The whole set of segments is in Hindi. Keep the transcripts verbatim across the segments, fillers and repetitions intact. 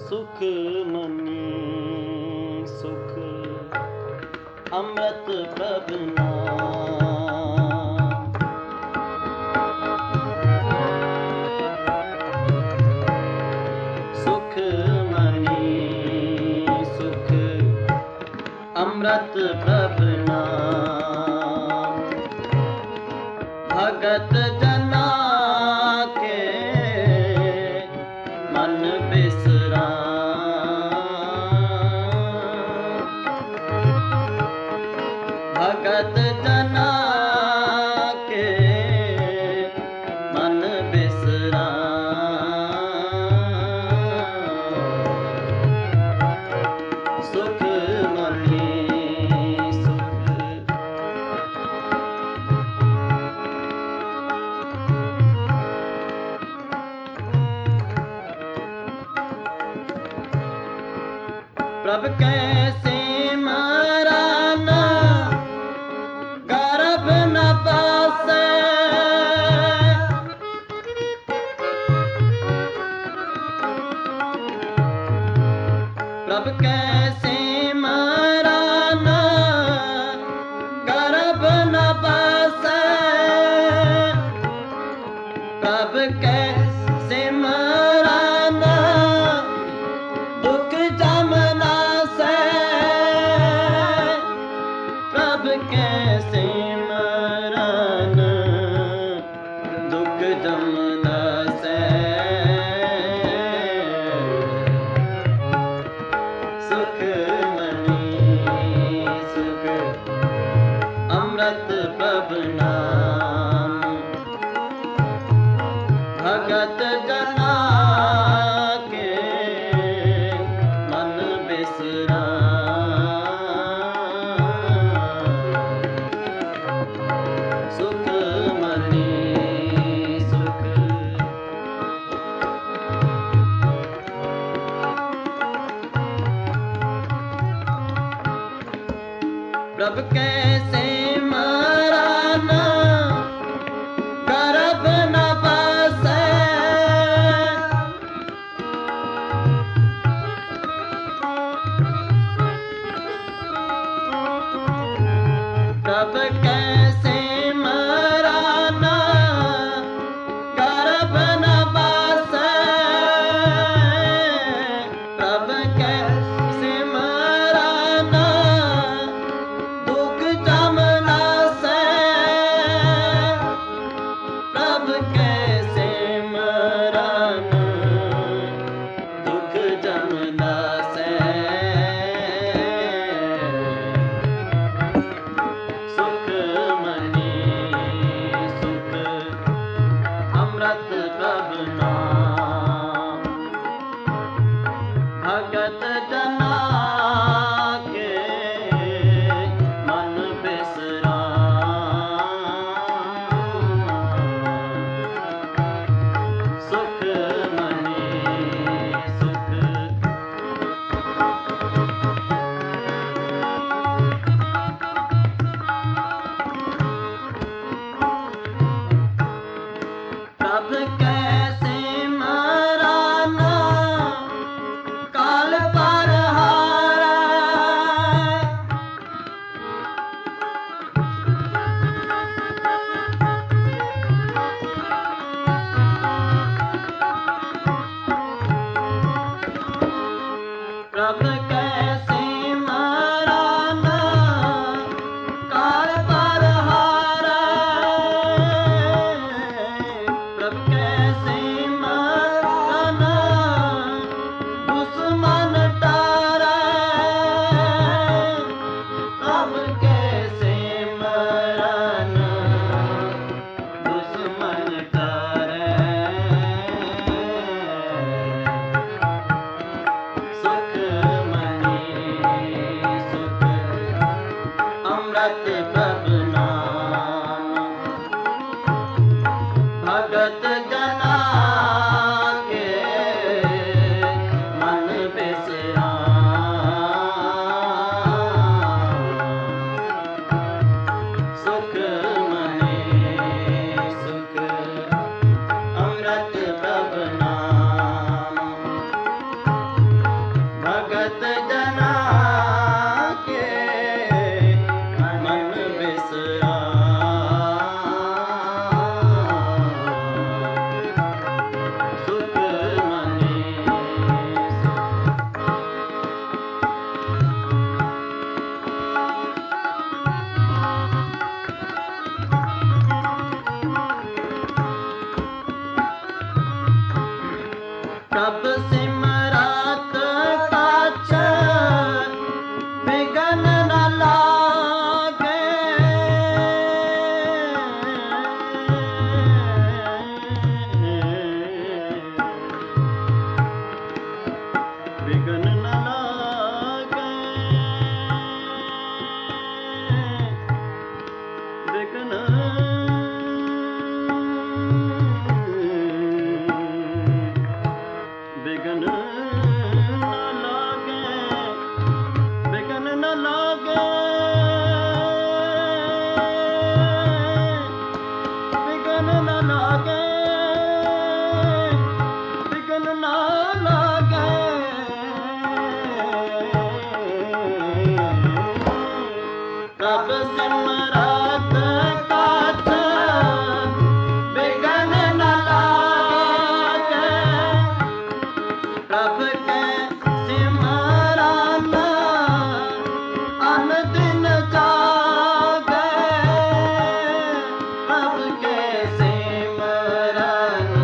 सुख मनी सुख अमृत प्रभ नाम। सुख मनी सुख अमृत प्रभ नाम। भगत जना के मन भगत जना के मन बिसरा। सुख मनी सुख प्रभ कैसे प्रभ कैसे मराना गर्भ न पासे। प्रभ कैसे मराना दुख जमना से। प्रभ कैसे मराना दुख जमना से। सुख मनी सुख अमृत प्रभ नाम। भगत जना के मन बिसरा। सुख मनी सुख प्रभ कैसे मराना गर्भ न पासे। प्रभ कैसे मराना गर्भ न पासे। प्रभ कैसे मराना दुख प्रभ सिमरत काछ बिघन न लागे। बिघन न लागे, बिघन बिघन न लागे, बिघन न लागे, बिघन न लागे, बिघन न लागे। प्रभ सिमरत काछ बिघन न लागे। प्रभ के सिमरन अन दिन जागे। प्रभ के सिमरन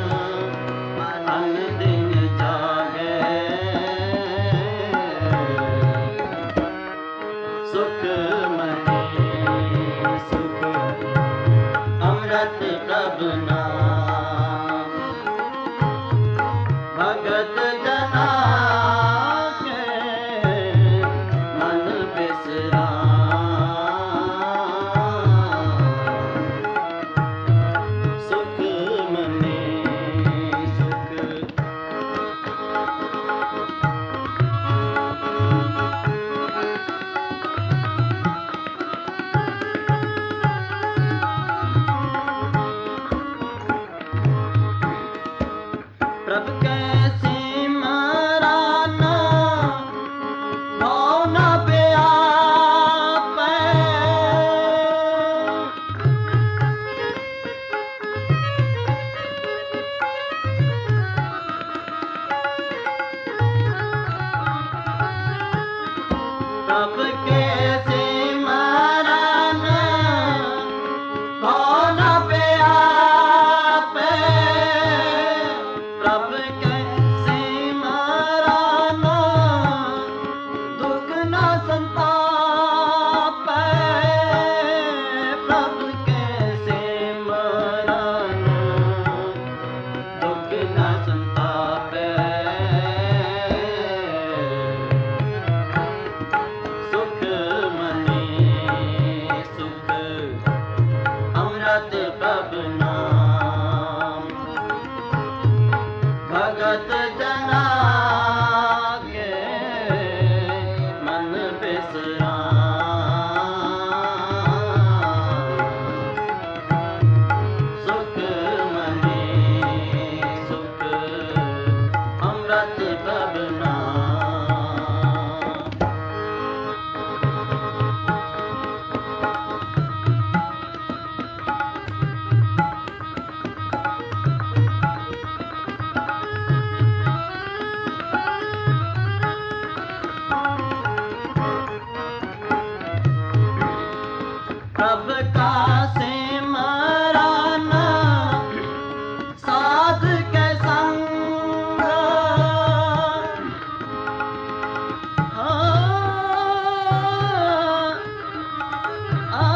अन दिन जागे। सुख मने सुख अमृत प्रभ नाम। भगत जना के मन बिसराम। सुख मने सुख प्रभ के सिमरन भव न व्यापै। प्रभ के सिमरन भव न व्यापै। प्रभ के सिमरन दुख न संतापै। प्रभ के सिमरन दुख न संतापै। सुख मने सुख अमृत प्रभ नाम। भगत जना के मन बिसराम। सुख मने सुख अमृत प्रभ नाम। प्रभ का सिमरन साध के संग। हाँ, आ,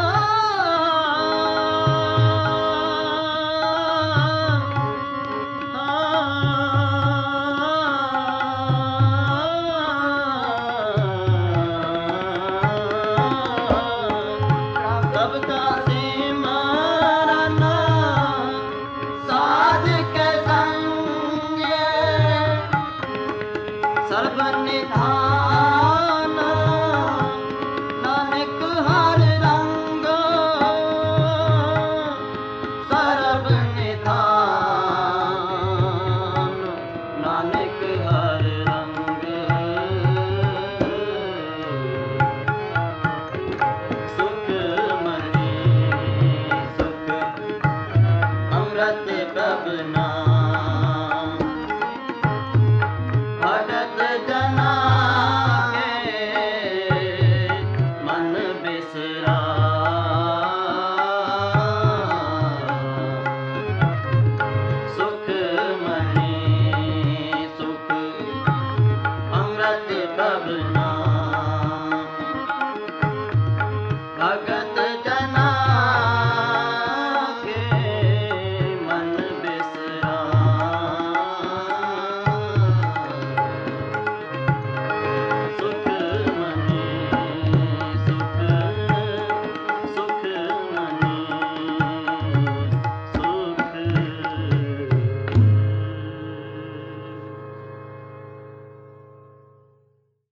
प्रभ का सिमरन साध के संग। सर्व निधान नानक हर रंग। सर्व निधान नानक